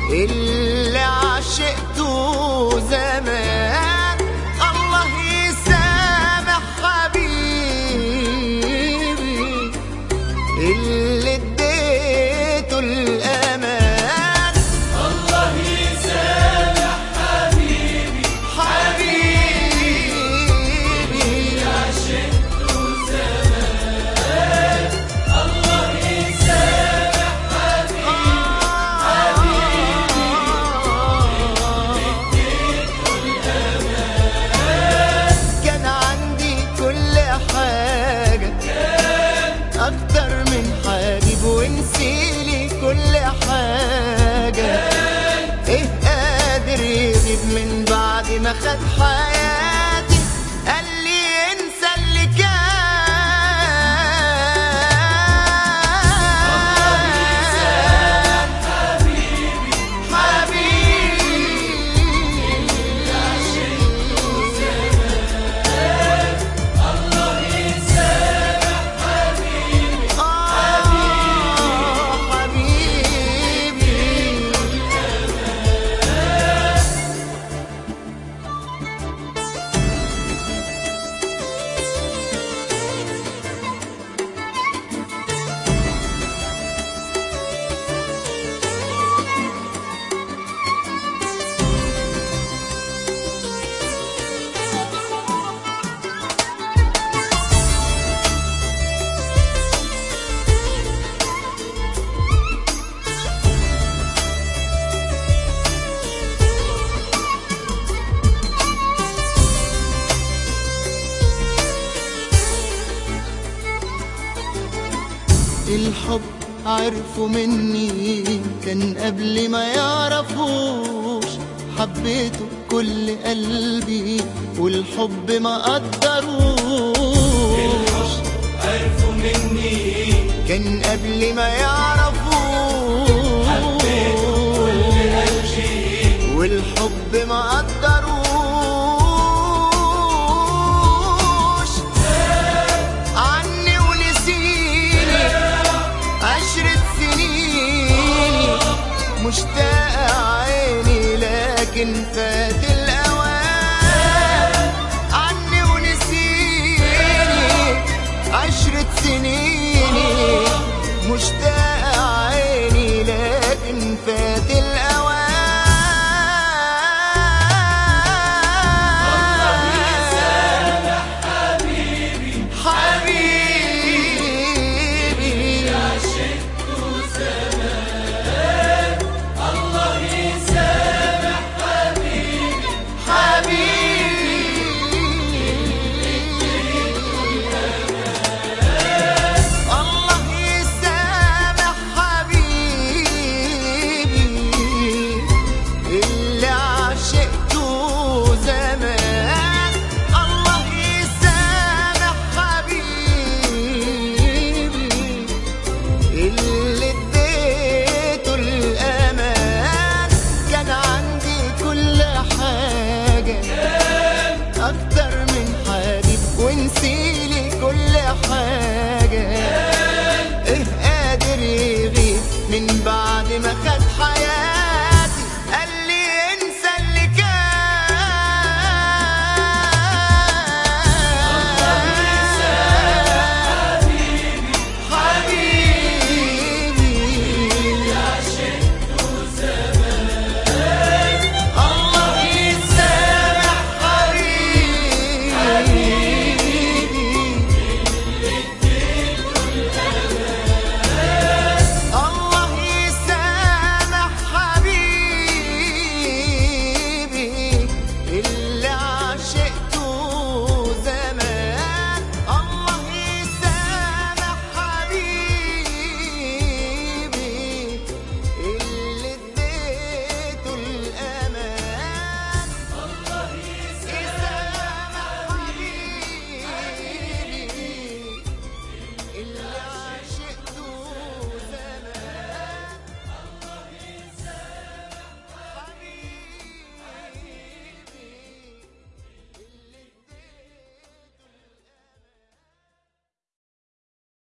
اللي عشقته زمان. الله يسامح حبيبي اللي اديته الأمان. الله يسامح حبيبي حبيبي عشقته زمان. الله يسامح كان عندي كل حاجة، أكتر من حبيب ونسيلي كل حاجة. إيه قادر يغيب من بعد ما خد حياتي؟ قال لي انسى اللي كان. حبيبي الله يسامح حبيبي الحب عرفوا مني كان قبل ما يعرفوش. حبيته كل قلبي والحب ما قدروش. عرفوا مني كان قبل ما يعرفوش. حبيته كل قلبي والحب ما قدروش. عني ونسيني 10 سنين. مشتاق عيني لكن فات الأوان. عني ونسيني 10 سنين. مشتاق